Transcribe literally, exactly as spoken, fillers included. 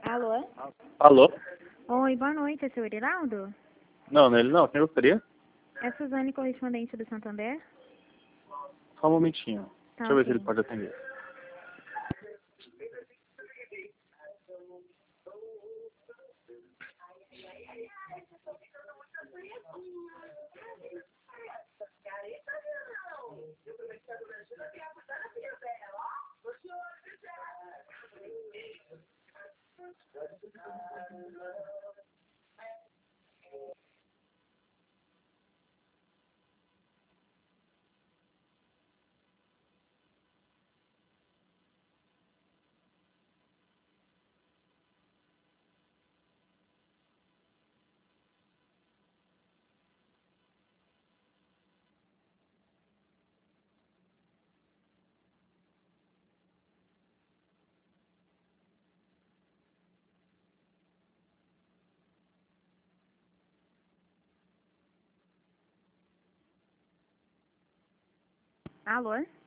Alô? Alô? Oi, boa noite, é seu Irinaldo? Não, não é ele não. Quem gostaria? É Suzane, correspondente do Santander? Só um momentinho. Tá, Deixa eu ver se ele ok. pode atender. Alô?